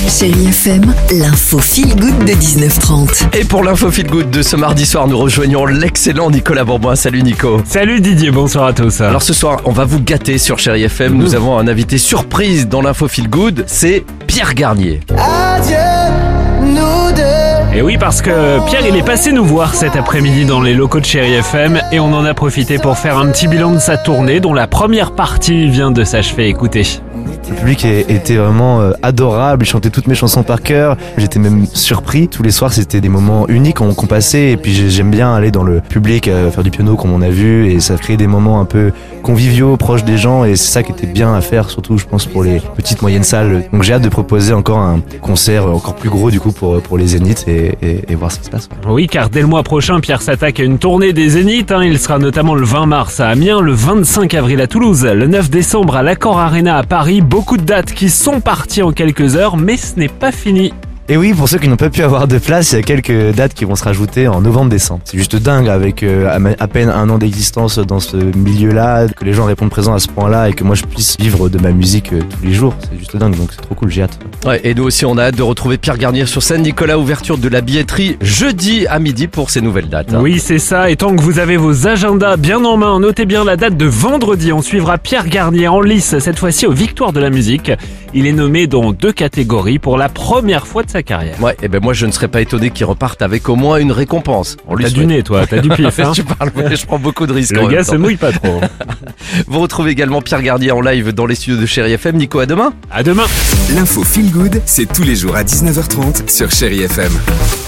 Chérie FM, l'info feel good de 19h30. Et pour l'info feel good de ce mardi soir, nous rejoignons l'excellent Nicolas Bourboin. Salut Nico. Salut Didier, bonsoir à tous. Alors ce soir, on va vous gâter sur Chérie FM. Nous avons un invité surprise dans l'info feel good, c'est Pierre Garnier. Adieu, nous deux. Et oui, parce que Pierre, il est passé nous voir cet après-midi dans les locaux de Chérie FM et on en a profité pour faire un petit bilan de sa tournée dont la première partie vient de s'achever. Écoutez. Le public était vraiment adorable, il chantait toutes mes chansons par cœur. J'étais même surpris. Tous les soirs, c'était des moments uniques qu'on passait. Et puis j'aime bien aller dans le public, faire du piano comme on a vu. Et ça crée des moments un peu conviviaux, proches des gens. Et c'est ça qui était bien à faire, surtout je pense pour les petites moyennes salles. Donc j'ai hâte de proposer encore un concert encore plus gros du coup pour les Zéniths et voir ce qui se passe. Oui, car dès le mois prochain, Pierre s'attaque à une tournée des Zéniths. Il sera notamment le 20 mars à Amiens, le 25 avril à Toulouse, le 9 décembre à l'Accor Arena à Paris. Beaucoup de dates qui sont parties en quelques heures, mais ce n'est pas fini. Et oui, pour ceux qui n'ont pas pu avoir de place, il y a quelques dates qui vont se rajouter en novembre-décembre. C'est juste dingue avec à peine un an d'existence dans ce milieu-là, que les gens répondent présents à ce point-là et que moi je puisse vivre de ma musique tous les jours. C'est juste dingue, donc c'est trop cool, j'ai hâte. Ouais, et nous aussi on a hâte de retrouver Pierre Garnier sur scène. Nicolas, ouverture de la billetterie jeudi à midi pour ces nouvelles dates. Oui, c'est ça, et tant que vous avez vos agendas bien en main, notez bien la date de vendredi. On suivra Pierre Garnier en lice, cette fois-ci aux Victoires de la musique. Il est nommé dans 2 catégories pour la première fois de sa carrière. Ouais, et ben moi je ne serais pas étonné qu'il reparte avec au moins une récompense. T'as du nez toi, t'as du pif hein. Tu parles, mais je prends beaucoup de risques. Le gars se mouille pas trop. Vous retrouvez également Pierre Garnier en live dans les studios de Chérie FM. Nico, à demain. À demain. L'info feel good, c'est tous les jours à 19h30 sur Chérie FM.